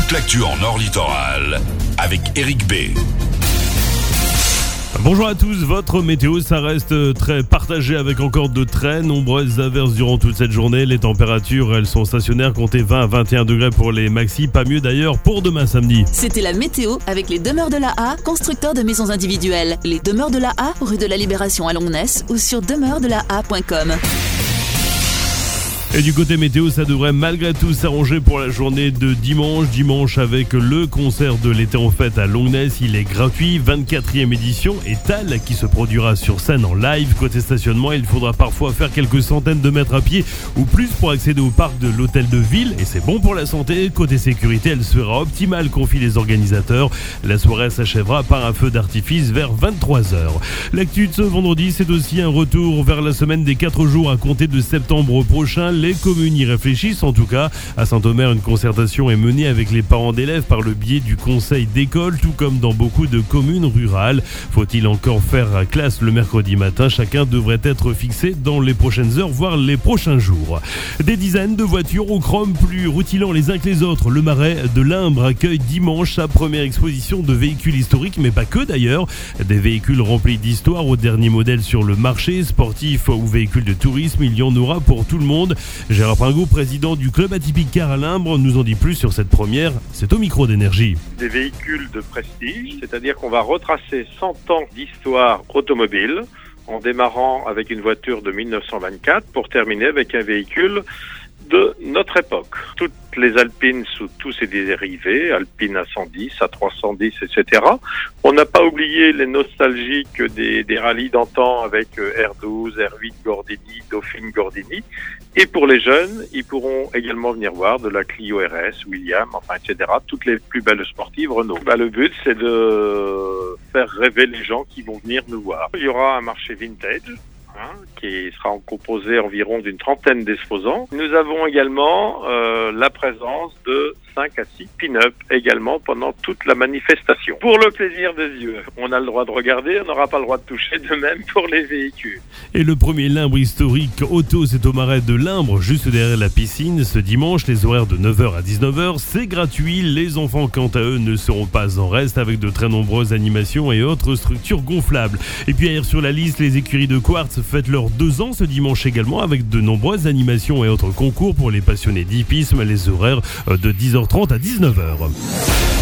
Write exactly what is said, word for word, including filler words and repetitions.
toute l'actu en Nord Littoral avec Eric B. Bonjour à tous, votre météo, ça reste très partagé avec encore de très nombreuses averses durant toute cette journée. Les températures, elles sont stationnaires, comptez vingt à vingt et un degrés pour les maxis, pas mieux d'ailleurs pour demain samedi. C'était la météo avec les demeures de la A, constructeurs de maisons individuelles. Les demeures de la A, rue de la Libération à Longness ou sur demeure de la a point com. Et du côté météo, ça devrait malgré tout s'arranger pour la journée de dimanche. Dimanche avec le concert de l'été en fête à Longness. Il est gratuit, vingt-quatrième édition. Et Tal qui se produira sur scène en live. Côté stationnement, il faudra parfois faire quelques centaines de mètres à pied ou plus pour accéder au parc de l'hôtel de ville. Et c'est bon pour la santé. Côté sécurité, elle sera optimale, confient les organisateurs. La soirée s'achèvera par un feu d'artifice vers vingt-trois heures. L'actu de ce vendredi, c'est aussi un retour vers la semaine des quatre jours à compter de septembre prochain. Les communes y réfléchissent en tout cas. À Saint-Omer, une concertation est menée avec les parents d'élèves par le biais du conseil d'école, tout comme dans beaucoup de communes rurales. Faut-il encore faire classe le mercredi matin? Chacun devrait être fixé dans les prochaines heures, voire les prochains jours. Des dizaines de voitures au chrome plus rutilant les uns que les autres. Le Marais de Limbre accueille dimanche sa première exposition de véhicules historiques, mais pas que d'ailleurs. Des véhicules remplis d'histoire au dernier modèle sur le marché, sportifs ou véhicules de tourisme, il y en aura pour tout le monde. Gérard Pringot, président du club atypique car à Limbre, nous en dit plus sur cette première. C'est au micro d'énergie. Des véhicules de prestige, c'est-à-dire qu'on va retracer cent ans d'histoire automobile en démarrant avec une voiture de mille neuf cent vingt-quatre pour terminer avec un véhicule de notre époque. Toutes les Alpines sous tous ces dérivés, Alpine A cent dix, A trois cent dix, et cetera. On n'a pas oublié les nostalgiques des, des rallyes d'antan avec R douze, R huit Gordini, Dauphine Gordini. Et pour les jeunes, ils pourront également venir voir de la Clio R S, William, enfin, et cetera. Toutes les plus belles sportives Renault. Bah, le but, c'est de faire rêver les gens qui vont venir nous voir. Il y aura un marché vintage. Hein, qui sera composé environ d'une trentaine d'exposants. Nous avons également euh, la présence de cinq à six pin-up également pendant toute la manifestation. Pour le plaisir des yeux, on a le droit de regarder, on n'aura pas le droit de toucher, de même pour les véhicules. Et le premier Limbre historique auto, c'est au Marais de Limbre, juste derrière la piscine. Ce dimanche, les horaires de neuf heures à dix-neuf heures, c'est gratuit. Les enfants, quant à eux, ne seront pas en reste avec de très nombreuses animations et autres structures gonflables. Et puis ailleurs sur la liste, les écuries de Quartz fêtent leurs deux ans ce dimanche également avec de nombreuses animations et autres concours pour les passionnés d'hippisme. Les horaires de dix heures trente à dix-neuf heures.